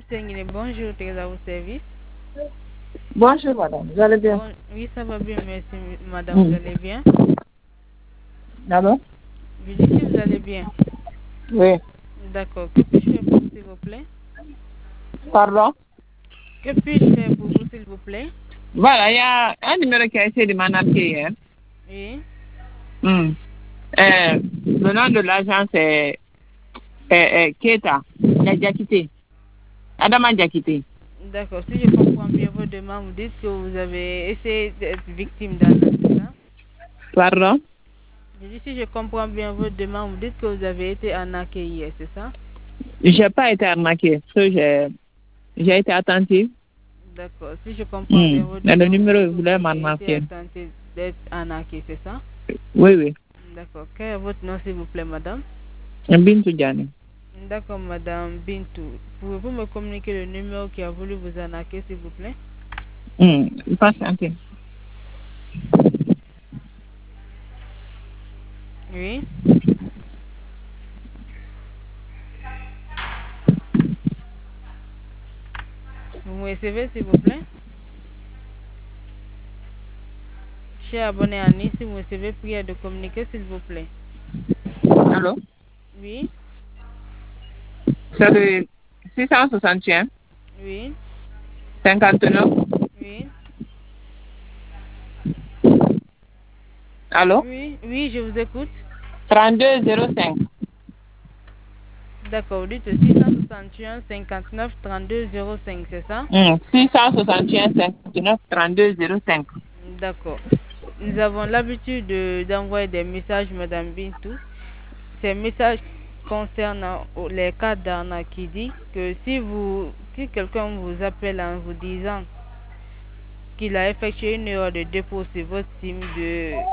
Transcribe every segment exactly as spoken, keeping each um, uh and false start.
Msengine, bonjour, t'es à vos services. Bonjour madame, vous allez bien? Bon, oui, ça va bien, merci madame, Mm. vous allez bien? Allô? Je dis si vous allez bien. Oui. D'accord, que puis-je faire pour vous, s'il vous plaît? Pardon? Que puis-je faire pour vous, s'il vous plaît? Voilà, il y a un numéro qui a essayé de m'appeler hier. Oui, Mm. Euh, le nom de l'agence est, est, est Keta, Diakité. Adama Diakité. d'accord, si je comprends bien votre demande, vous dites que vous avez essayé d'être victime d'arnaque, c'est ça? Pardon? Je dis si je comprends bien votre demande, vous dites que vous avez été arnaqué hier, c'est ça? Je n'ai pas été arnaqué, parce que j'ai j'ai été attentive. D'accord, si je comprends Mm. bien votre Mais le demande, vous numéro, dites il que vous voulait avez été m'arnaquer. tenté d'être arnaqué, c'est ça? Oui, oui. D'accord, quel est votre nom, s'il vous plaît, madame? Bintou Diané. D'accord, madame Bintou. Pouvez-vous me communiquer le numéro qui a voulu vous arnaquer, s'il vous plaît? Mm. Patientez. Oui. Vous me recevez, s'il vous plaît? Cher abonné à Nice, si vous me recevez, prière de communiquer, s'il vous plaît. Allô? Oui. C'est le six cent soixante et un, Oui. cinquante-neuf. Oui. Allô? Oui. Oui, je vous écoute. trente-deux zéro cinq. D'accord, vous dites six cent soixante et un cinquante-neuf trente-deux zéro cinq, c'est ça? Mm. six cent soixante et un cinquante-neuf trente-deux zéro cinq. D'accord. Nous avons l'habitude de- d'envoyer des messages, madame Bintou. Ces messages concernent euh, les cas d'arnaque qui dit que si vous, si quelqu'un vous appelle en vous disant qu'il a effectué une erreur de dépôt sur votre SIM, de,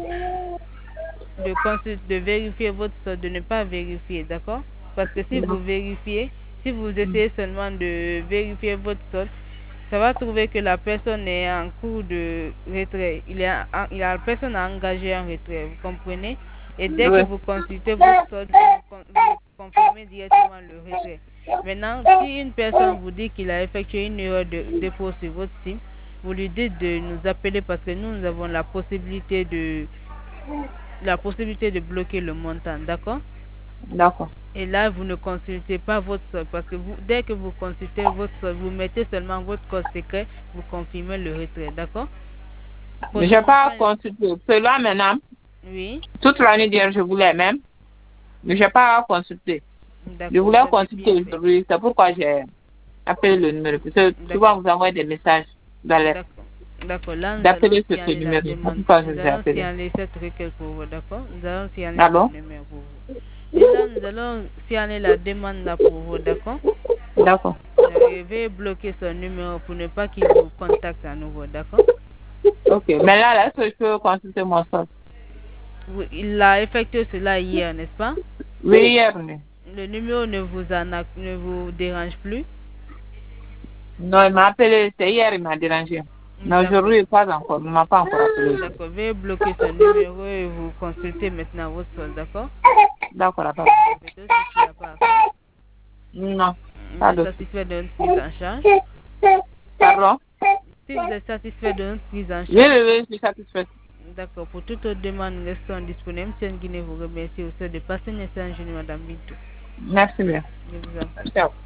de, consul- de vérifier votre solde, de ne pas vérifier, d'accord? Parce que si vous vérifiez, si vous essayez seulement de vérifier votre solde, ça va trouver que la personne est en cours de retrait. Il est en- il a, la personne a engagé un retrait, vous comprenez? Et dès que Oui. vous consultez votre solde, vous, con- vous confirmez directement le retrait. Maintenant, si une personne vous dit qu'il a effectué une erreur de dépôt sur votre SIM, vous lui dites de nous appeler parce que nous, nous avons la possibilité de, la possibilité de bloquer le montant, d'accord? D'accord. Et là, vous ne consultez pas votre solde parce que vous, dès que vous consultez votre solde, vous mettez seulement votre code secret, vous confirmez le retrait, d'accord? Je n'ai Premièrement, pas quand... consulté. Cela maintenant, Oui, toute l'année d'hier, je voulais même, mais je n'ai pas consulté. Je d'accord, voulais vous avez consulter bien fait. aujourd'hui. C'est pourquoi j'ai appelé le numéro. Parce que souvent, D'accord, vous envoyez des messages dans les- d'accord. D'accord, là, nous allons d'appeler sur ce signaler la numéro. C'est demande. pourquoi je Nous vous ai allons appelé. signaler cette requête pour vous, d'accord? Nous allons signaler ce Allô? numéro pour vous. Et là, nous allons signaler la demande là pour vous, d'accord? D'accord. Euh, Veuillez bloquer ce numéro pour ne pas qu'il vous contacte à nouveau, d'accord? Ok. Mais là, là, est-ce que je peux consulter mon solde? Oui, il a effectué cela hier, n'est-ce pas? Oui, hier. Oui. Le numéro ne vous, en ne vous dérange plus? Non, il m'a appelé. C'est hier, il m'a dérangé. Mais D'accord. aujourd'hui, pas encore. Il ne m'a pas encore appelé. D'accord. Veuillez bloquer ce numéro et vous consultez maintenant votre solde, d'accord? D'accord, d'accord. C'est tout ce qu'il n'y a pas à faire. Non, Vous pas êtes de satisfait de notre prise en charge? Pardon? Si vous êtes satisfait de notre prise en Oui, charge, oui, oui, je suis satisfaite. d'accord. Pour toute autre demande, nous restons disponibles. M. Nguine vous remercie au sein de passer un message, madame Bintou. Merci bien. Je vous en prie. Ciao.